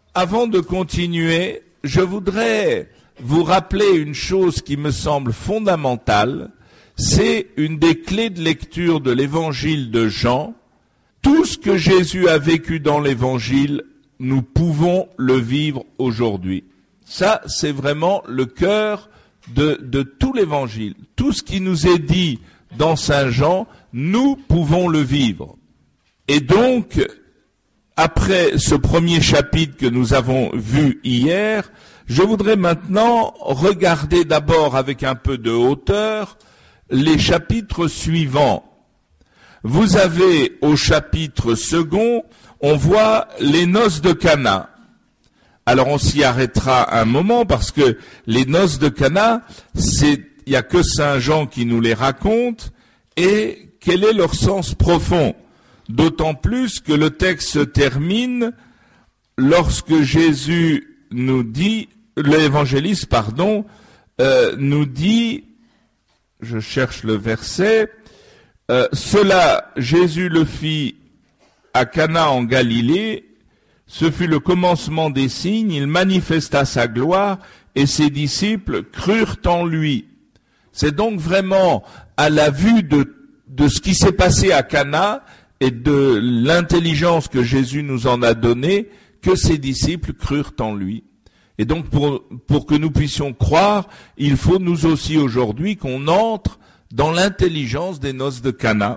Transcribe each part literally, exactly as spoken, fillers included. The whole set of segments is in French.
avant de continuer, je voudrais vous rappeler une chose qui me semble fondamentale. C'est une des clés de lecture de l'évangile de Jean. Tout ce que Jésus a vécu dans l'évangile, nous pouvons le vivre aujourd'hui. Ça, c'est vraiment le cœur de, de tout l'évangile. Tout ce qui nous est dit dans Saint Jean, nous pouvons le vivre. Et donc, après ce premier chapitre que nous avons vu hier, je voudrais maintenant regarder d'abord avec un peu de hauteur les chapitres suivants. Vous avez au chapitre second, on voit les noces de Cana. Alors on s'y arrêtera un moment parce que les noces de Cana, c'est, il n'y a que Saint Jean qui nous les raconte, et quel est leur sens profond? D'autant plus que le texte se termine lorsque Jésus nous dit, l'évangéliste, pardon, euh, nous dit, je cherche le verset, euh, cela, Jésus le fit à Cana en Galilée, ce fut le commencement des signes, il manifesta sa gloire et ses disciples crurent en lui. C'est donc vraiment à la vue de, de ce qui s'est passé à Cana et de l'intelligence que Jésus nous en a donnée que ses disciples crurent en lui. Et donc pour, pour que nous puissions croire, il faut nous aussi aujourd'hui qu'on entre dans l'intelligence des noces de Cana.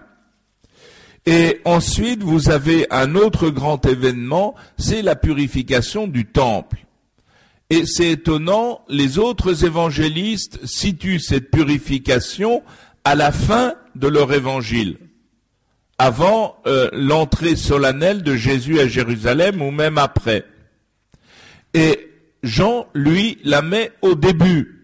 Et ensuite, vous avez un autre grand événement, c'est la purification du temple. Et c'est étonnant, les autres évangélistes situent cette purification à la fin de leur évangile, avant euh, l'entrée solennelle de Jésus à Jérusalem ou même après. Et Jean, lui, la met au début.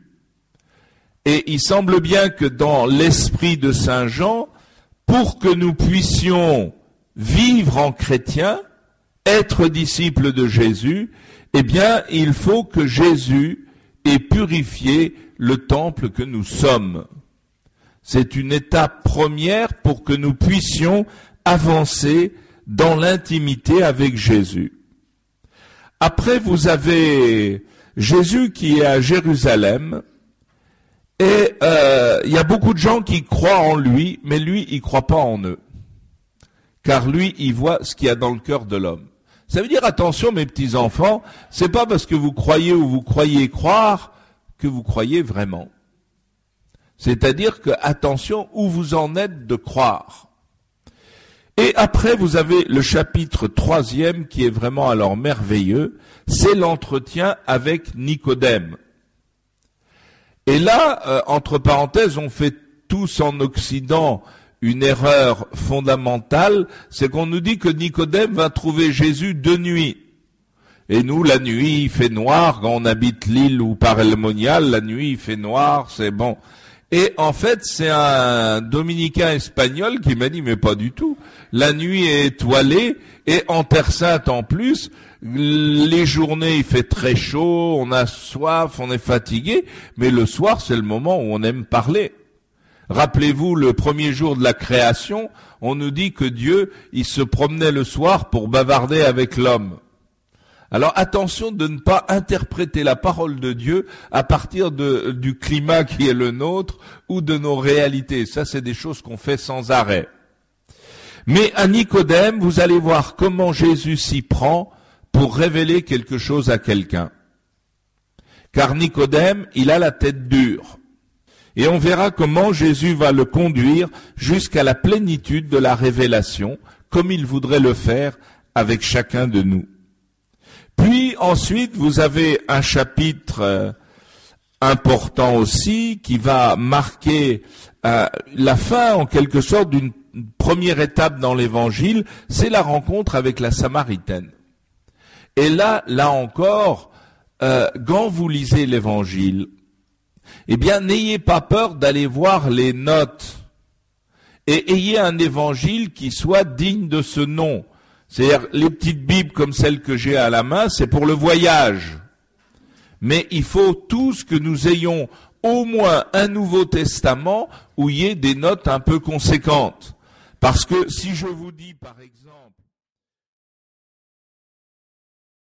Et il semble bien que dans l'esprit de Saint Jean, pour que nous puissions vivre en chrétien, être disciples de Jésus, eh bien, il faut que Jésus ait purifié le temple que nous sommes. C'est une étape première pour que nous puissions avancer dans l'intimité avec Jésus. Après, vous avez Jésus qui est à Jérusalem, et euh, il y a beaucoup de gens qui croient en lui, mais lui, il croit pas en eux. Car lui, il voit ce qu'il y a dans le cœur de l'homme. Ça veut dire, attention mes petits enfants, c'est pas parce que vous croyez ou vous croyez croire que vous croyez vraiment. C'est-à-dire que, attention, où vous en êtes de croire. Et après, vous avez le chapitre troisième qui est vraiment alors merveilleux, c'est l'entretien avec Nicodème. Et là, euh, entre parenthèses, on fait tous en Occident une erreur fondamentale, c'est qu'on nous dit que Nicodème va trouver Jésus de nuit. Et nous, la nuit, il fait noir, quand on habite l'île ou par El Monial, la nuit, il fait noir, c'est bon. Et en fait, c'est un dominicain espagnol qui m'a dit, mais pas du tout. La nuit est étoilée, et en Terre Sainte en plus, les journées, il fait très chaud, on a soif, on est fatigué, mais le soir, c'est le moment où on aime parler. Rappelez-vous, le premier jour de la création, on nous dit que Dieu, il se promenait le soir pour bavarder avec l'homme. Alors attention de ne pas interpréter la parole de Dieu à partir de, du climat qui est le nôtre ou de nos réalités. Ça, c'est des choses qu'on fait sans arrêt. Mais à Nicodème, vous allez voir comment Jésus s'y prend pour révéler quelque chose à quelqu'un. Car Nicodème, il a la tête dure. Et on verra comment Jésus va le conduire jusqu'à la plénitude de la révélation, comme il voudrait le faire avec chacun de nous. Puis ensuite, vous avez un chapitre euh, important aussi qui va marquer euh, la fin en quelque sorte d'une première étape dans l'évangile, c'est la rencontre avec la Samaritaine. Et là, là encore, euh, quand vous lisez l'évangile, eh bien, n'ayez pas peur d'aller voir les notes et ayez un évangile qui soit digne de ce nom. C'est-à-dire, les petites Bibles comme celles que j'ai à la main, c'est pour le voyage. Mais il faut tous que nous ayons au moins un Nouveau Testament où il y ait des notes un peu conséquentes. Parce que si je vous dis, par exemple,